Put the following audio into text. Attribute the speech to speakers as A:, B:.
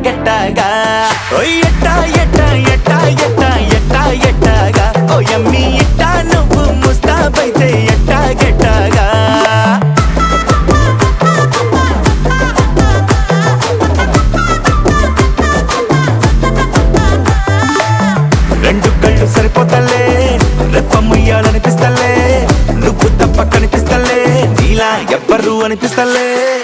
A: ఎట్టాగా ఓ ఎట్టా ఎట్టా ఎట్టా ఎట్టా ఎట్టా ఎట్టాగా ఓ యమ్మీ ఇట్టా నువ్వు ముస్తాబైతే ఎట్టాగెట్టాగా రెండు కళ్ళు సరిపోతలే రెప్ప ముయ్యాలనిపిస్తలే నువ్వు తప్ప కనిపిస్తలే నీలా ఎవ్వరు అనిపిస్తలే